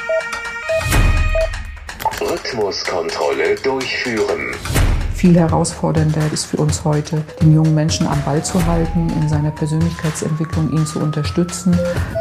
Rhythmuskontrolle durchführen. Viel herausfordernder ist für uns heute, den jungen Menschen am Ball zu halten, in seiner Persönlichkeitsentwicklung ihn zu unterstützen.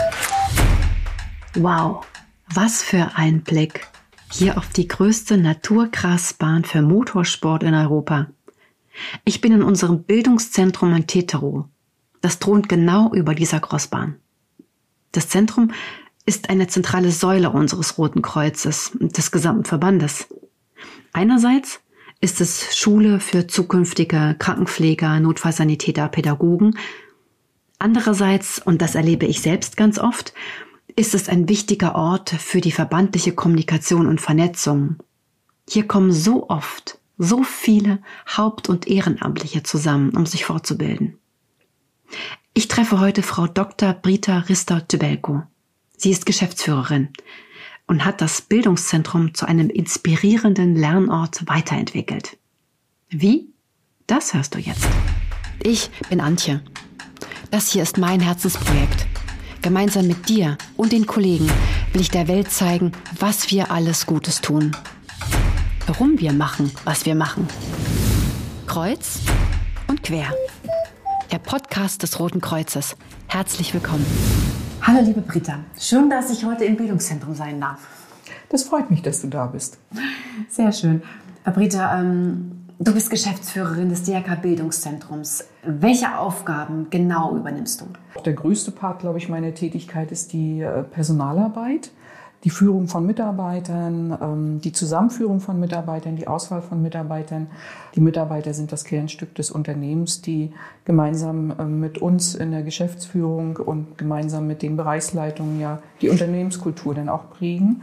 Wow, was für ein Blick hier auf die größte Naturgrasbahn für Motorsport in Europa. Ich bin in unserem Bildungszentrum in Teterow. Das thront genau über dieser Crossbahn. Das Zentrum ist eine zentrale Säule unseres Roten Kreuzes und des gesamten Verbandes. Einerseits ist es Schule für zukünftige Krankenpfleger, Notfallsanitäter, Pädagogen. Andererseits, und das erlebe ich selbst ganz oft, ist es ein wichtiger Ort für die verbandliche Kommunikation und Vernetzung. Hier kommen so oft so viele Haupt- und Ehrenamtliche zusammen, um sich fortzubilden. Ich treffe heute Frau Dr. Brita Rister-Tybelko. Sie ist Geschäftsführerin und hat das Bildungszentrum zu einem inspirierenden Lernort weiterentwickelt. Wie? Das hörst du jetzt. Ich bin Antje. Das hier ist mein Herzensprojekt. Gemeinsam mit dir und den Kollegen will ich der Welt zeigen, was wir alles Gutes tun. Warum wir machen, was wir machen. Kreuz und quer. Der Podcast des Roten Kreuzes. Herzlich willkommen. Hallo liebe Brita, schön, dass ich heute im Bildungszentrum sein darf. Das freut mich, dass du da bist. Sehr schön. Brita, du bist Geschäftsführerin des DRK Bildungszentrums. Welche Aufgaben genau übernimmst du? Der größte Part, glaube ich, meiner Tätigkeit ist die Personalarbeit, die Führung von Mitarbeitern, die Zusammenführung von Mitarbeitern, die Auswahl von Mitarbeitern. Die Mitarbeiter sind das Kernstück des Unternehmens, die gemeinsam mit uns in der Geschäftsführung und gemeinsam mit den Bereichsleitungen ja die Unternehmenskultur dann auch prägen.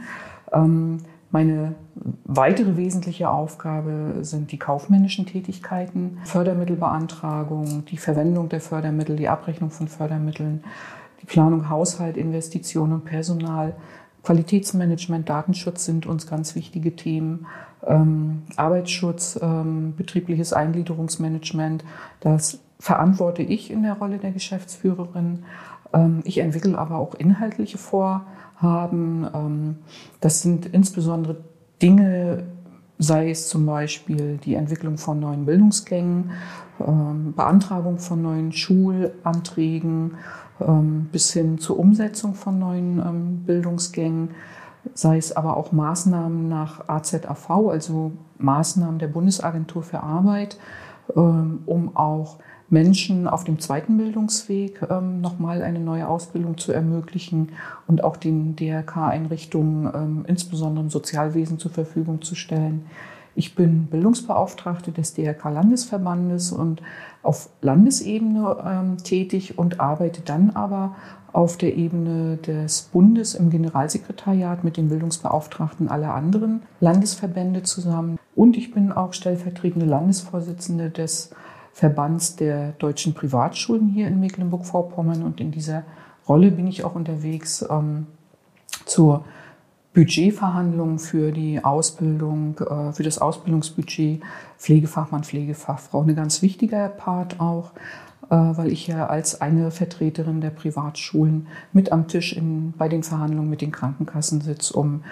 Meine weitere wesentliche Aufgabe sind die kaufmännischen Tätigkeiten, Fördermittelbeantragung, die Verwendung der Fördermittel, die Abrechnung von Fördermitteln, die Planung Haushalt, Investitionen und Personal, Qualitätsmanagement, Datenschutz sind uns ganz wichtige Themen, Arbeitsschutz, betriebliches Eingliederungsmanagement, das verantworte ich in der Rolle der Geschäftsführerin. Ich entwickle aber auch inhaltliche Vorhaben. Das sind insbesondere Dinge, sei es zum Beispiel die Entwicklung von neuen Bildungsgängen, Beantragung von neuen Schulanträgen, bis hin zur Umsetzung von neuen Bildungsgängen, sei es aber auch Maßnahmen nach AZAV, also Maßnahmen der Bundesagentur für Arbeit, um auch Menschen auf dem zweiten Bildungsweg nochmal eine neue Ausbildung zu ermöglichen und auch den DRK-Einrichtungen, insbesondere im Sozialwesen, zur Verfügung zu stellen. Ich bin Bildungsbeauftragte des DRK-Landesverbandes und auf Landesebene tätig und arbeite dann aber auf der Ebene des Bundes im Generalsekretariat mit den Bildungsbeauftragten aller anderen Landesverbände zusammen. Und ich bin auch stellvertretende Landesvorsitzende des Verbands der deutschen Privatschulen hier in Mecklenburg-Vorpommern. Und in dieser Rolle bin ich auch unterwegs zur Budgetverhandlungen für die Ausbildung, für das Ausbildungsbudget Pflegefachmann, Pflegefachfrau. Ein ganz wichtiger Part auch, weil ich ja als eine Vertreterin der Privatschulen mit am Tisch bei den Verhandlungen mit den Krankenkassen sitze, um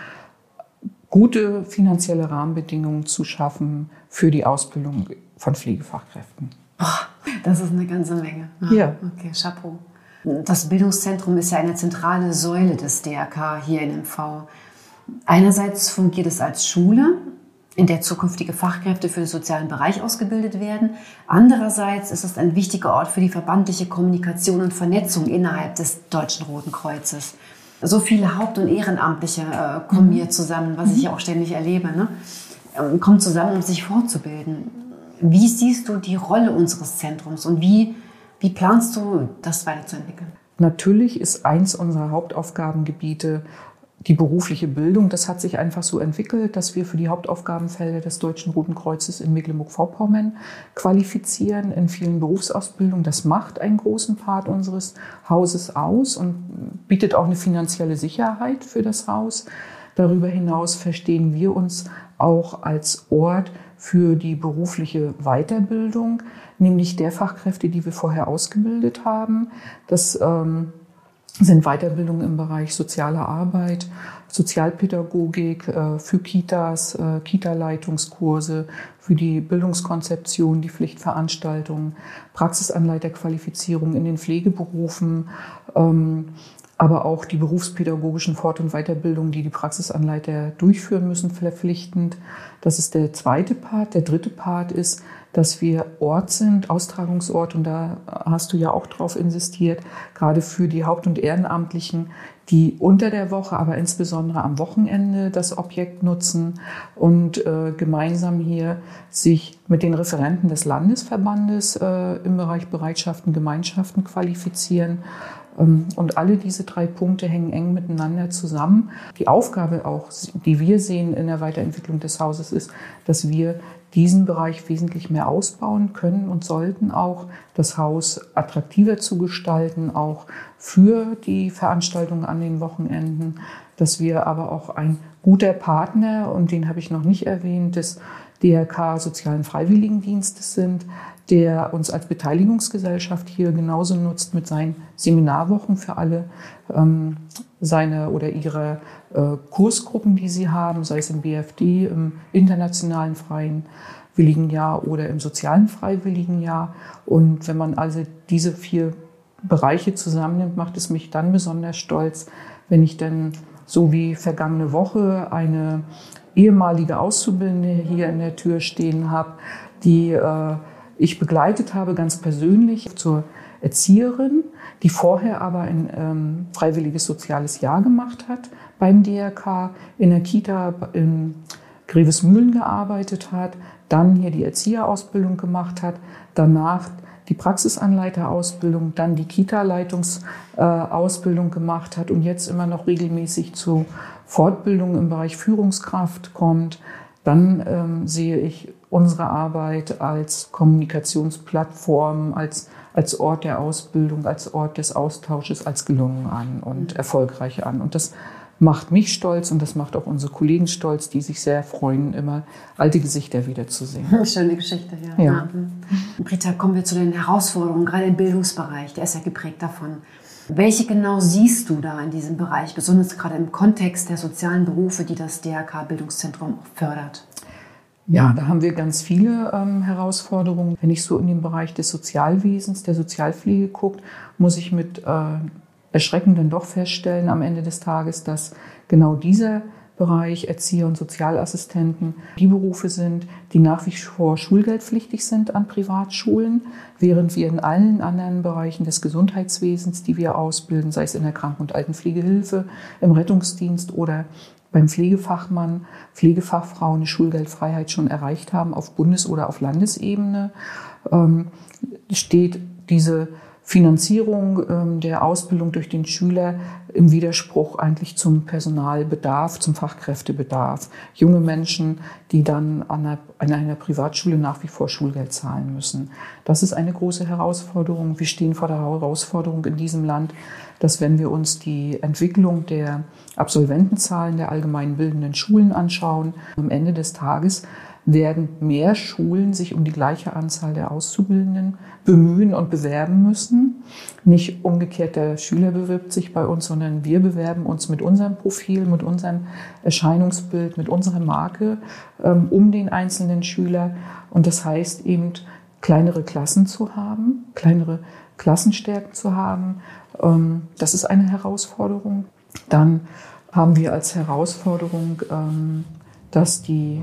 gute finanzielle Rahmenbedingungen zu schaffen für die Ausbildung von Pflegefachkräften. Oh, das ist eine ganze Menge. Ja. Okay, Chapeau. Das Bildungszentrum ist ja eine zentrale Säule des DRK hier in MV. Einerseits fungiert es als Schule, in der zukünftige Fachkräfte für den sozialen Bereich ausgebildet werden. Andererseits ist es ein wichtiger Ort für die verbandliche Kommunikation und Vernetzung innerhalb des Deutschen Roten Kreuzes. So viele Haupt- und Ehrenamtliche kommen hier zusammen, was ich ja auch ständig erlebe, ne? Kommen zusammen, um sich fortzubilden. Wie siehst du die Rolle unseres Zentrums und wie planst du, das weiterzuentwickeln? Natürlich ist eins unserer Hauptaufgabengebiete die berufliche Bildung. Das hat sich einfach so entwickelt, dass wir für die Hauptaufgabenfelder des Deutschen Roten Kreuzes in Mecklenburg-Vorpommern qualifizieren in vielen Berufsausbildungen. Das macht einen großen Part unseres Hauses aus und bietet auch eine finanzielle Sicherheit für das Haus. Darüber hinaus verstehen wir uns auch als Ort für die berufliche Weiterbildung, nämlich der Fachkräfte, die wir vorher ausgebildet haben. Das sind Weiterbildungen im Bereich soziale Arbeit, Sozialpädagogik, für Kitas, Kita-Leitungskurse, für die Bildungskonzeption, die Pflichtveranstaltungen, Praxisanleiterqualifizierung in den Pflegeberufen, aber auch die berufspädagogischen Fort- und Weiterbildungen, die die Praxisanleiter durchführen müssen, verpflichtend. Das ist der zweite Part. Der dritte Part ist, dass wir Ort sind, Austragungsort, und da hast du ja auch drauf insistiert, gerade für die Haupt- und Ehrenamtlichen, die unter der Woche, aber insbesondere am Wochenende das Objekt nutzen und gemeinsam hier sich mit den Referenten des Landesverbandes im Bereich Bereitschaften, Gemeinschaften qualifizieren. Und alle diese 3 Punkte hängen eng miteinander zusammen. Die Aufgabe auch, die wir sehen in der Weiterentwicklung des Hauses, ist, dass wir diesen Bereich wesentlich mehr ausbauen können und sollten auch, das Haus attraktiver zu gestalten, auch für die Veranstaltungen an den Wochenenden, dass wir aber auch ein guter Partner, und den habe ich noch nicht erwähnt, des DRK Sozialen Freiwilligendienstes sind, der uns als Beteiligungsgesellschaft hier genauso nutzt mit seinen Seminarwochen für alle seine oder ihre Kursgruppen, die sie haben, sei es im BFD, im internationalen Freiwilligenjahr oder im sozialen Freiwilligenjahr. Und wenn man also diese 4 Bereiche zusammennimmt, macht es mich dann besonders stolz, wenn ich dann so wie vergangene Woche eine ehemalige Auszubildende hier in der Tür stehen habe, die ich begleitet habe, ganz persönlich zur Erzieherin, die vorher aber ein freiwilliges soziales Jahr gemacht hat beim DRK, in der Kita in Grevesmühlen gearbeitet hat, dann hier die Erzieherausbildung gemacht hat, danach die Praxisanleiterausbildung, dann die Kita-Leitungsausbildung gemacht hat und jetzt immer noch regelmäßig zu Fortbildung im Bereich Führungskraft kommt. Dann sehe ich unsere Arbeit als Kommunikationsplattform, als Ort der Ausbildung, als Ort des Austausches, als gelungen an und erfolgreich an. Und das macht mich stolz und das macht auch unsere Kollegen stolz, die sich sehr freuen, immer alte Gesichter wiederzusehen. Schöne Geschichte, ja. Ja. Britta, kommen wir zu den Herausforderungen, gerade im Bildungsbereich, der ist ja geprägt davon. Welche genau siehst du da in diesem Bereich, besonders gerade im Kontext der sozialen Berufe, die das DRK-Bildungszentrum fördert? Ja, da haben wir ganz viele Herausforderungen. Wenn ich so in den Bereich des Sozialwesens, der Sozialpflege gucke, muss ich mit Erschrecken dann doch feststellen am Ende des Tages, dass genau dieser Bereich Erzieher und Sozialassistenten die Berufe sind, die nach wie vor schulgeldpflichtig sind an Privatschulen, während wir in allen anderen Bereichen des Gesundheitswesens, die wir ausbilden, sei es in der Kranken- und Altenpflegehilfe, im Rettungsdienst oder beim Pflegefachmann, Pflegefachfrau eine Schulgeldfreiheit schon erreicht haben auf Bundes- oder auf Landesebene, steht diese Finanzierung der Ausbildung durch den Schüler im Widerspruch eigentlich zum Personalbedarf, zum Fachkräftebedarf. Junge Menschen, die dann an einer Privatschule nach wie vor Schulgeld zahlen müssen. Das ist eine große Herausforderung. Wir stehen vor der Herausforderung in diesem Land, dass wenn wir uns die Entwicklung der Absolventenzahlen der allgemein bildenden Schulen anschauen, am Ende des Tages werden mehr Schulen sich um die gleiche Anzahl der Auszubildenden bemühen und bewerben müssen. Nicht umgekehrt, der Schüler bewirbt sich bei uns, sondern wir bewerben uns mit unserem Profil, mit unserem Erscheinungsbild, mit unserer Marke um den einzelnen Schüler. Und das heißt eben, kleinere Klassen zu haben, kleinere Klassenstärken zu haben. Das ist eine Herausforderung. Dann haben wir als Herausforderung, dass die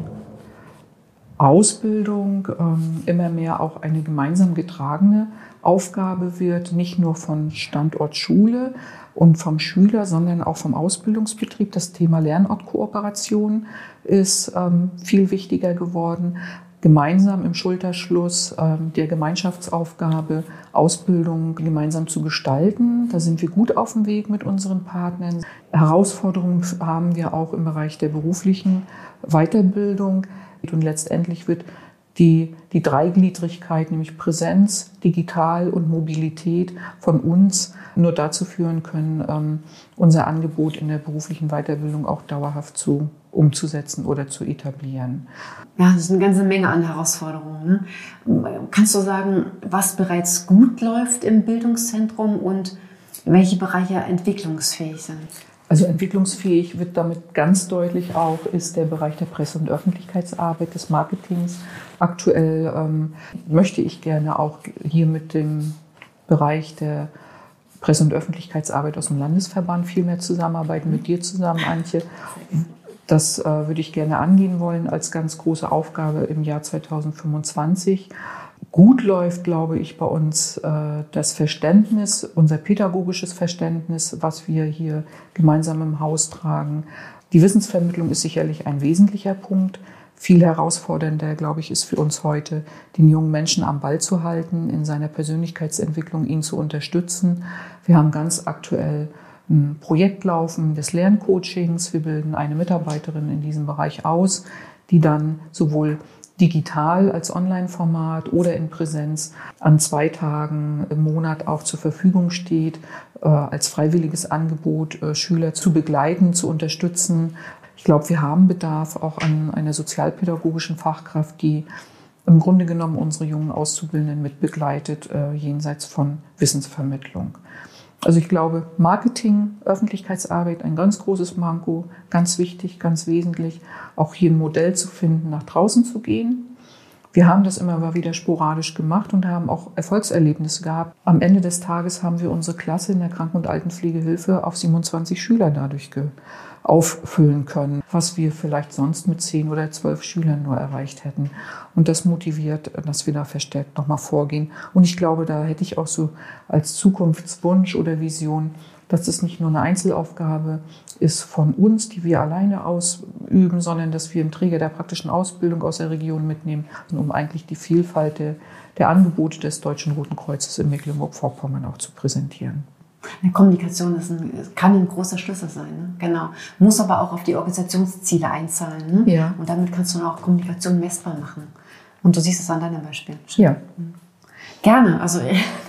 Ausbildung immer mehr auch eine gemeinsam getragene Aufgabe wird, nicht nur von Standort Schule und vom Schüler, sondern auch vom Ausbildungsbetrieb. Das Thema Lernortkooperation ist viel wichtiger geworden. Gemeinsam im Schulterschluss der Gemeinschaftsaufgabe, Ausbildung gemeinsam zu gestalten. Da sind wir gut auf dem Weg mit unseren Partnern. Herausforderungen haben wir auch im Bereich der beruflichen Weiterbildung. Und letztendlich wird die Dreigliedrigkeit, nämlich Präsenz, Digital und Mobilität von uns nur dazu führen können, unser Angebot in der beruflichen Weiterbildung auch dauerhaft umzusetzen oder zu etablieren. Ja, das ist eine ganze Menge an Herausforderungen, ne? Kannst du sagen, was bereits gut läuft im Bildungszentrum und welche Bereiche entwicklungsfähig sind? Also entwicklungsfähig wird damit ganz deutlich auch, ist der Bereich der Presse- und Öffentlichkeitsarbeit, des Marketings. Aktuell möchte ich gerne auch hier mit dem Bereich der Presse- und Öffentlichkeitsarbeit aus dem Landesverband viel mehr zusammenarbeiten, mit dir zusammen, Antje. Das würde ich gerne angehen wollen als ganz große Aufgabe im Jahr 2025. Gut läuft, glaube ich, bei uns das Verständnis, unser pädagogisches Verständnis, was wir hier gemeinsam im Haus tragen. Die Wissensvermittlung ist sicherlich ein wesentlicher Punkt. Viel herausfordernder, glaube ich, ist für uns heute, den jungen Menschen am Ball zu halten, in seiner Persönlichkeitsentwicklung ihn zu unterstützen. Wir haben ganz aktuell ein Projekt laufen des Lerncoachings. Wir bilden eine Mitarbeiterin in diesem Bereich aus, die dann sowohl digital als Online-Format oder in Präsenz an 2 Tagen im Monat auch zur Verfügung steht, als freiwilliges Angebot Schüler zu begleiten, zu unterstützen. Ich glaube, wir haben Bedarf auch an einer sozialpädagogischen Fachkraft, die im Grunde genommen unsere jungen Auszubildenden mit begleitet, jenseits von Wissensvermittlung. Also ich glaube, Marketing, Öffentlichkeitsarbeit, ein ganz großes Manko, ganz wichtig, ganz wesentlich, auch hier ein Modell zu finden, nach draußen zu gehen. Wir haben das immer mal wieder sporadisch gemacht und haben auch Erfolgserlebnisse gehabt. Am Ende des Tages haben wir unsere Klasse in der Kranken- und Altenpflegehilfe auf 27 Schüler dadurch auffüllen können, was wir vielleicht sonst mit 10 oder 12 Schülern nur erreicht hätten. Und das motiviert, dass wir da verstärkt nochmal vorgehen. Und ich glaube, da hätte ich auch so als Zukunftswunsch oder Vision, dass das nicht nur eine Einzelaufgabe ist von uns, die wir alleine ausüben, sondern dass wir einen Träger der praktischen Ausbildung aus der Region mitnehmen, um eigentlich die Vielfalt der Angebote des Deutschen Roten Kreuzes in Mecklenburg-Vorpommern auch zu präsentieren. Kommunikation kann ein großer Schlüssel sein, ne? Genau. Muss aber auch auf die Organisationsziele einzahlen. Ne? Ja. Und damit kannst du auch Kommunikation messbar machen. Und du siehst es an deinem Beispiel. Ja. Gerne. Also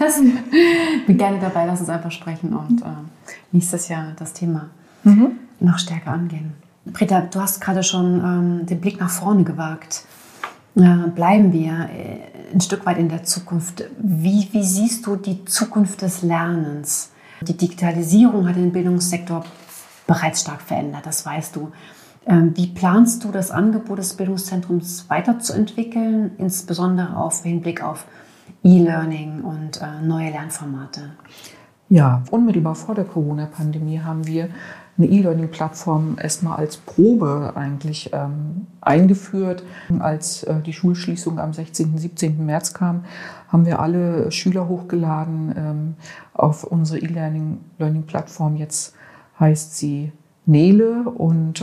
bin gerne dabei. Lass uns einfach sprechen und nächstes Jahr das Thema noch stärker angehen. Britta, du hast gerade schon den Blick nach vorne gewagt. Bleiben wir ein Stück weit in der Zukunft. Wie siehst du die Zukunft des Lernens? Die Digitalisierung hat den Bildungssektor bereits stark verändert, das weißt du. Wie planst du, das Angebot des Bildungszentrums weiterzuentwickeln, insbesondere auf Hinblick auf E-Learning und neue Lernformate? Ja, unmittelbar vor der Corona-Pandemie haben wir eine E-Learning-Plattform erstmal als Probe eigentlich eingeführt. Als die Schulschließung am 16. 17. März kam, haben wir alle Schüler hochgeladen auf unsere E-Learning-Plattform. Jetzt heißt sie Nele und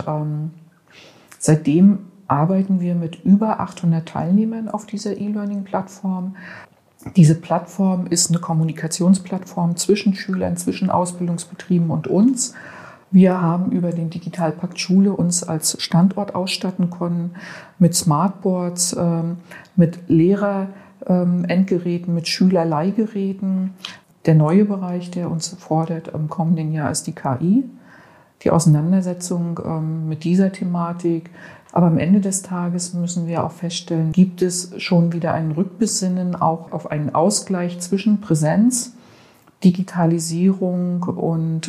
seitdem arbeiten wir mit über 800 Teilnehmern auf dieser E-Learning-Plattform. Diese Plattform ist eine Kommunikationsplattform zwischen Schülern, zwischen Ausbildungsbetrieben und uns. Wir haben über den Digitalpakt Schule uns als Standort ausstatten können mit Smartboards, mit Lehrer-Endgeräten, mit Schülerleihgeräten. Der neue Bereich, der uns fordert im kommenden Jahr, ist die KI, die Auseinandersetzung mit dieser Thematik. Aber am Ende des Tages müssen wir auch feststellen, gibt es schon wieder ein Rückbesinnen auch auf einen Ausgleich zwischen Präsenz, Digitalisierung und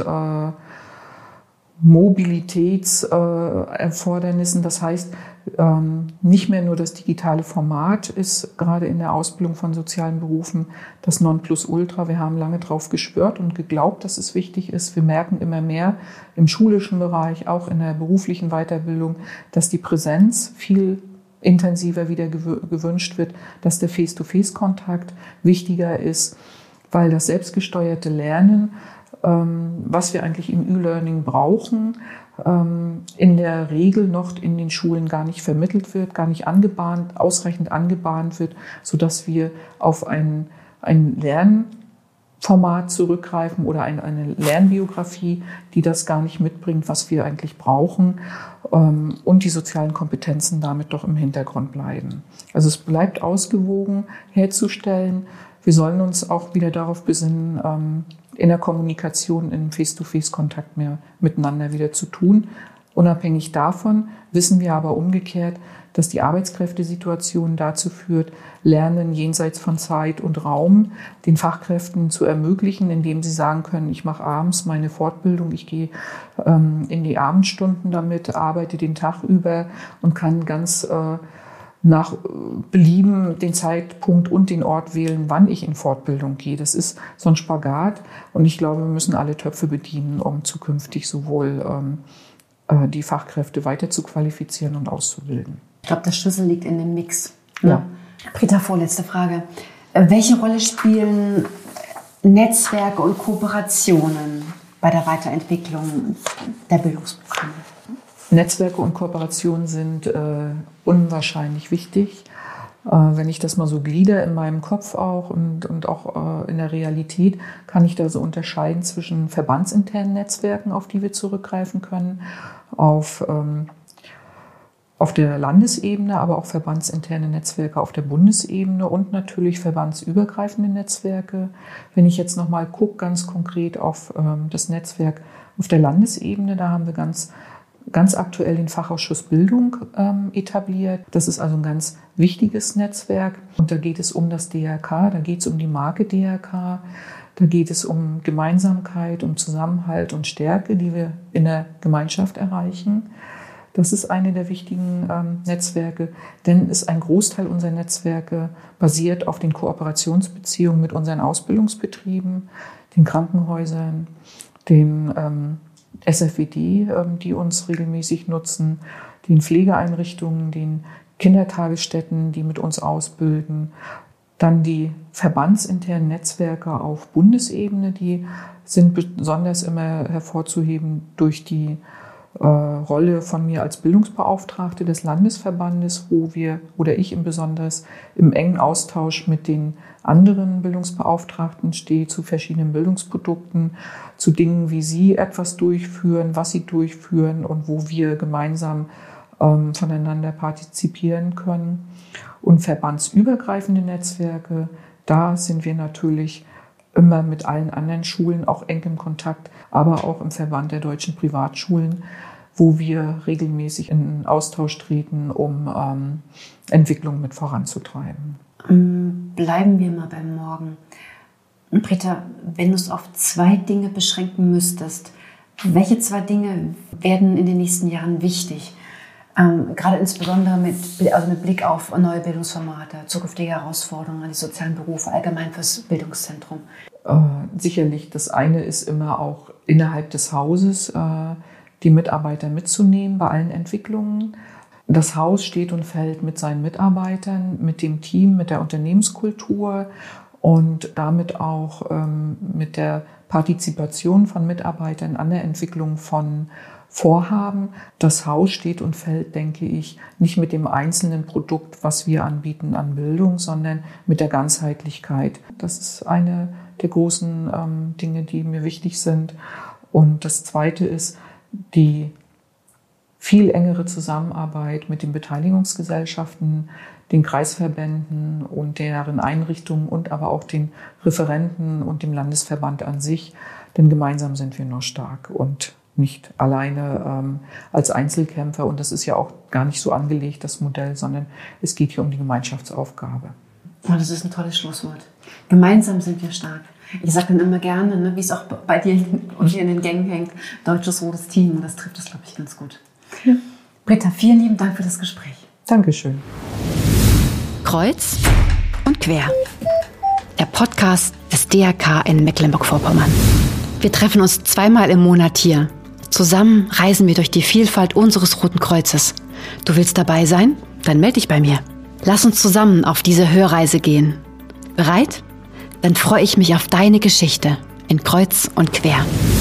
Mobilitätserfordernissen. Das heißt, nicht mehr nur das digitale Format ist gerade in der Ausbildung von sozialen Berufen das Nonplusultra. Wir haben lange drauf geschwört und geglaubt, dass es wichtig ist. Wir merken immer mehr im schulischen Bereich, auch in der beruflichen Weiterbildung, dass die Präsenz viel intensiver wieder gewünscht wird, dass der Face-to-Face-Kontakt wichtiger ist, weil das selbstgesteuerte Lernen, was wir eigentlich im E-Learning brauchen, in der Regel noch in den Schulen gar nicht vermittelt wird, gar nicht ausreichend angebahnt wird, sodass wir auf ein Lernformat zurückgreifen oder eine Lernbiografie, die das gar nicht mitbringt, was wir eigentlich brauchen, und die sozialen Kompetenzen damit doch im Hintergrund bleiben. Also es bleibt ausgewogen herzustellen. Wir sollen uns auch wieder darauf besinnen, in der Kommunikation, im Face-to-Face-Kontakt mehr miteinander wieder zu tun. Unabhängig davon wissen wir aber umgekehrt, dass die Arbeitskräftesituation dazu führt, Lernen jenseits von Zeit und Raum den Fachkräften zu ermöglichen, indem sie sagen können, ich mache abends meine Fortbildung, ich gehe in die Abendstunden damit, arbeite den Tag über und kann ganz nach Belieben den Zeitpunkt und den Ort wählen, wann ich in Fortbildung gehe. Das ist so ein Spagat und ich glaube, wir müssen alle Töpfe bedienen, um zukünftig sowohl die Fachkräfte weiter zu qualifizieren und auszubilden. Ich glaube, der Schlüssel liegt in dem Mix. Ja. Britta, vorletzte Frage. Welche Rolle spielen Netzwerke und Kooperationen bei der Weiterentwicklung der Bildungsprogramme? Netzwerke und Kooperationen sind unwahrscheinlich wichtig. Wenn ich das mal so glieder in meinem Kopf auch und auch in der Realität, kann ich da so unterscheiden zwischen verbandsinternen Netzwerken, auf die wir zurückgreifen können, auf der Landesebene, aber auch verbandsinterne Netzwerke auf der Bundesebene und natürlich verbandsübergreifende Netzwerke. Wenn ich jetzt nochmal gucke, ganz konkret auf das Netzwerk auf der Landesebene, da haben wir ganz aktuell den Fachausschuss Bildung etabliert. Das ist also ein ganz wichtiges Netzwerk. Und da geht es um das DRK, da geht es um die Marke DRK, da geht es um Gemeinsamkeit, um Zusammenhalt und Stärke, die wir in der Gemeinschaft erreichen. Das ist eine der wichtigen Netzwerke, denn ein Großteil unserer Netzwerke basiert auf den Kooperationsbeziehungen mit unseren Ausbildungsbetrieben, den Krankenhäusern, den SFWD, die uns regelmäßig nutzen, den Pflegeeinrichtungen, den Kindertagesstätten, die mit uns ausbilden. Dann die verbandsinternen Netzwerke auf Bundesebene, die sind besonders immer hervorzuheben durch die Rolle von mir als Bildungsbeauftragte des Landesverbandes, wo wir oder ich im Besonders im engen Austausch mit den anderen Bildungsbeauftragten stehe zu verschiedenen Bildungsprodukten, zu Dingen, wie sie etwas durchführen, was sie durchführen und wo wir gemeinsam voneinander partizipieren können. Und verbandsübergreifende Netzwerke, da sind wir natürlich immer mit allen anderen Schulen auch eng im Kontakt, aber auch im Verband der deutschen Privatschulen, wo wir regelmäßig in Austausch treten, um Entwicklung mit voranzutreiben. Bleiben wir mal beim Morgen. Britta, wenn du es auf 2 Dinge beschränken müsstest, welche 2 Dinge werden in den nächsten Jahren wichtig? Gerade insbesondere mit Blick auf neue Bildungsformate, zukünftige Herausforderungen an die sozialen Berufe, allgemein fürs Bildungszentrum. Sicherlich, das eine ist immer auch innerhalb des Hauses die Mitarbeiter mitzunehmen bei allen Entwicklungen. Das Haus steht und fällt mit seinen Mitarbeitern, mit dem Team, mit der Unternehmenskultur und damit auch mit der Partizipation von Mitarbeitern an der Entwicklung von Vorhaben. Das Haus steht und fällt, denke ich, nicht mit dem einzelnen Produkt, was wir anbieten an Bildung, sondern mit der Ganzheitlichkeit. Das ist eine der großen Dinge, die mir wichtig sind. Und das Zweite ist die viel engere Zusammenarbeit mit den Beteiligungsgesellschaften, den Kreisverbänden und deren Einrichtungen und aber auch den Referenten und dem Landesverband an sich. Denn gemeinsam sind wir nur stark und nicht alleine als Einzelkämpfer. Und das ist ja auch gar nicht so angelegt, das Modell, sondern es geht hier um die Gemeinschaftsaufgabe. Oh, das ist ein tolles Schlusswort. Gemeinsam sind wir stark. Ich sage dann immer gerne, wie es auch bei dir und hier in den Gängen hängt, deutsches rotes Team. Das trifft das, glaube ich, ganz gut. Ja. Britta, vielen lieben Dank für das Gespräch. Dankeschön. Kreuz und quer. Der Podcast des DRK in Mecklenburg-Vorpommern. Wir treffen uns 2-mal im Monat hier. Zusammen reisen wir durch die Vielfalt unseres Roten Kreuzes. Du willst dabei sein? Dann melde dich bei mir. Lass uns zusammen auf diese Hörreise gehen. Bereit? Dann freue ich mich auf deine Geschichte in Kreuz und Quer.